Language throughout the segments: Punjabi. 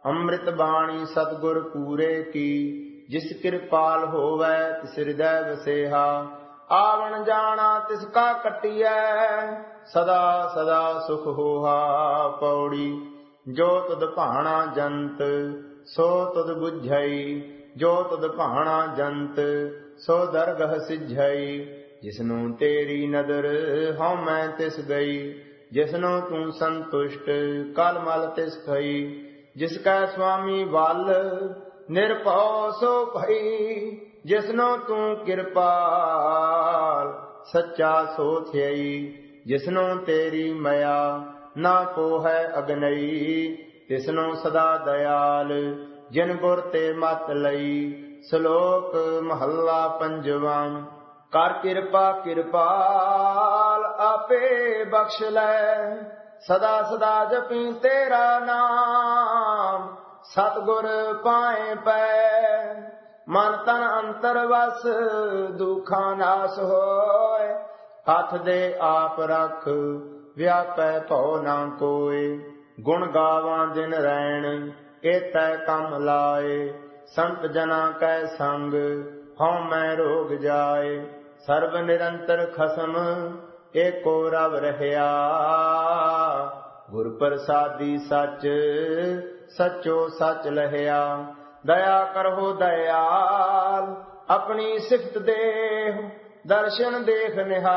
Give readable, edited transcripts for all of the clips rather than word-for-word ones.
ਅੰਮ੍ਰਿਤ ਬਾਣੀ ਸਤਿਗੁਰ ਪੂਰੇ ਕੀ, ਜਿਸ ਕਿਰਪਾਲ ਹੋਵੈ ਤਿਸ ਹਿਰਦੈ ਵਸੇਹਾ। ਆਵਣ ਜਾਣਾ ਤਿਸ ਕਾ ਕੱਟੀਐ, ਸਦਾ ਸਦਾ ਸੁਖ ਹੋਹਾ। ਪੌੜੀ। ਜੋ ਤੁਧ ਭਾਣਾ ਜੰਤ ਸੋ ਤੁਧ ਬੁਝਈ, ਜੋ ਤੁਧ ਭਾਣਾ ਜੰਤ ਸੋ ਦਰਗਹ ਸਿਝਈ। ਜਿਸਨੂੰ ਤੇਰੀ ਨਦਰ ਹਉ ਮੈਂ ਤਿਸ ਗਈ, ਜਿਸਨੂੰ ਤੂੰ ਸੰਤੁਸ਼ਟ ਕਲ ਮਲ ਤਿਸ ਖਈ। ਜਿਸ ਕੈ ਸੁਆਮੀ ਵੱਲ ਨਿਰਭਉ ਸੋ ਭਈ, ਜਿਸਨੂੰ ਤੂੰ ਕਿਰਪਾਲ ਸੱਚਾ ਸੋ ਥਿਅਈ। ਜਿਸਨੂੰ ਤੇਰੀ ਮਇਆ ਨਾ ਕੋਹੈ ਅਗਨਈ, ਤਿਸਨੂੰ ਸਦਾ ਦਇਆਲ ਜਿਨ ਗੁਰ ਤੇ ਮਤ ਲਈ। ਸ਼ਲੋਕ ਮਹੱਲਾ ਪੰਜਵਾਂ। ਕਰ ਕਿਰਪਾ ਕਿਰਪਾਲ ਆਪੇ ਬਖਸ਼ ਲੈ, ਸਦਾ ਸਦਾ ਜਪੀ ਤੇਰਾ ਨਾਮ ਸਤਿਗੁਰ ਪਾਏ ਪੈ। ਮਨ ਤਨ ਅੰਤਰ ਵਸ ਦੁਖਾਂ ਨਾਸ ਹੋਏ, ਹੱਥ ਦੇ ਆਪ ਰੱਖ ਵਿਆਪੈ ਭਉ ਨਾ ਕੋਇ। ਗੁਣ ਗਾਵਾਂ ਦਿਨ ਰੈਣ ਏਤੈ ਕੰਮ ਲਾਏ, ਸੰਤ ਜਨਾ ਕੈ ਸੰਗ ਹਉ ਮੈਂ ਰੋਗ ਜਾਏ। ਸਰਬ ਨਿਰੰਤਰ ਖਸਮ ਏਕੋ ਰਵ ਰਹਿਆ, ਗੁਰ ਪ੍ਰਸਾਦੀ ਸੱਚ ਸੱਚੋ ਸੱਚ ਲਹਿਆ। ਦਇਆ ਕਰਹੁ ਦਇਆਲ ਆਪਣੀ ਸਿਫਤ ਦੇਹੁ, ਦਰਸ਼ਨ ਦੇਖ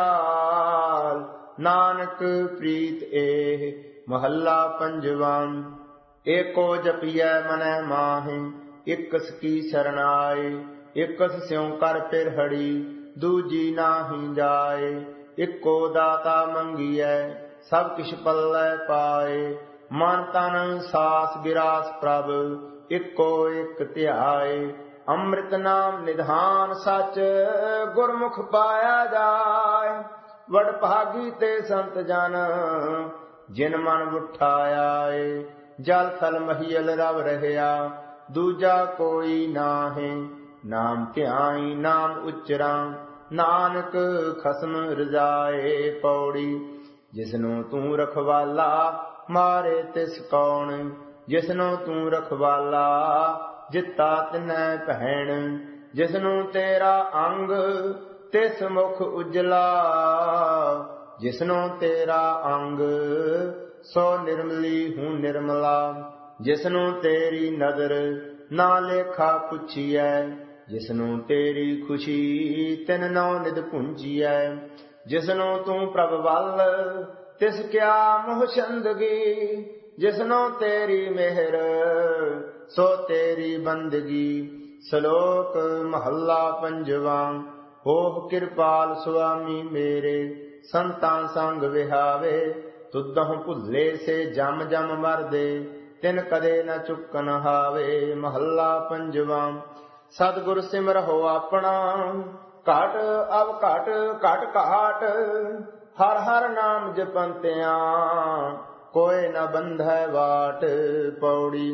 ਨਿਹਾਲ ਨਾਨਕ ਪ੍ਰੀਤ ਏਹ। ਮਹੱਲਾ ਪੰਜਵਾਂ। ਏਕੋ ਜਪੀਐ ਮਨੈ ਮਾਹਿ, ਇਕਸ ਕੀ ਸਰਣਾਏ। ਇਕਸ ਸਿਉ ਕਰ ਪਿਰਹੜੀ, ਦੂਜੀ ਨਾਹੀ ਜਾਏ। ਇੱਕੋ ਦਾਤਾ ਮੰਗੀਐ, ਸਭ ਕਿਛ ਪੱਲੇ ਪਾਏ। ਮਨ ਤਨ ਸਾਸ ਗਿਰਾਸ ਪ੍ਰਭ, ਇੱਕੋ ਇੱਕ ਧਿਆਏ। ਅੰਮ੍ਰਿਤ ਨਾਮ ਨਿਧਾਨ ਸੱਚ, ਗੁਰਮੁਖ ਪਾਇਆ ਜਾਏ। ਵਡ ਭਾਗੀ ਤੇ ਸੰਤ ਜਨ, ਜਿਨ ਮਨ ਉਠਾਇਆ ਏ। ਜਲ ਥਲ ਮਹੀਲ ਰਵ ਰਹਿਆ, ਦੂਜਾ ਕੋਈ ਨਾਹੀਂ। ਨਾਮ ਧਿਆਈ ਨਾਮ ਉਚਰਾਂ, ਨਾਨਕ ਖਸਮ ਰਜਾਏ। ਪੌੜੀ। ਜਿਸਨੂੰ ਤੂੰ ਰਖਵਾਲਾ ਮਾਰੇ ਤਿਸ ਕੌਣ, ਜਿਸਨੂੰ ਤੂੰ ਰਖਵਾਲਾ ਜਿੱਤਾ ਤਿਨੈ ਭੈਣ। ਜਿਸਨੂੰ ਤੇਰਾ ਅੰਗ ਤਿਸ ਮੁਖ ਉਜਲਾ, ਜਿਸਨੂੰ ਤੇਰਾ ਅੰਗ ਸੋ ਨਿਰਮਲੀ ਹੂੰ ਨਿਰਮਲਾ। ਜਿਸਨੂੰ ਤੇਰੀ ਨਦਰ ਨਾ ਲੇਖਾ ਪੁੱਛੀਐ, ਜਿਸਨੂੰ ਤੇਰੀ ਖੁਸ਼ੀ ਤਿਨ ਨੌ ਨਿਧ ਪੁੰਜੀਐ। ਜਿਸਨੂੰ ਤੂੰ ਪ੍ਰਭ ਵੱਲ ਤਿਸ ਕਿਆ ਮੋਹ ਚੰਦਗੀ, ਜਿਸਨੂੰ ਤੇਰੀ ਮਿਹਰ ਸੋ ਤੇਰੀ ਬੰਦਗੀ। ਸ਼ਲੋਕ ਮਹੱਲਾ ਪੰਜਵਾਂ। ਹੋਵ ਕਿਰਪਾਲ ਸੁਆਮੀ ਮੇਰੇ, ਸੰਤਾਂ ਸੰਗ ਵਿਹਾਵੇ। ਤੁਧਹੁ ਭੁੱਲੇ ਸੇ ਜਮ ਜਮ ਮਰਦੇ, ਤਿਨ ਕਦੇ ਨ ਚੁੱਕਨ ਹਾਵੇ। ਮਹੱਲਾ ਪੰਜਵਾਂ। ਸਤਿਗੁਰ ਸਿਮਰਹੁ ਆਪਣਾ, ਘਟ ਅਵ ਘਟ ਘਟ ਘਾਟ। ਹਰ ਹਰ ਨਾਮ ਜਪੰਤਿਆਂ, ਕੋਇ ਨ ਬੰਧੈ ਵਾਟ। ਪੌੜੀ।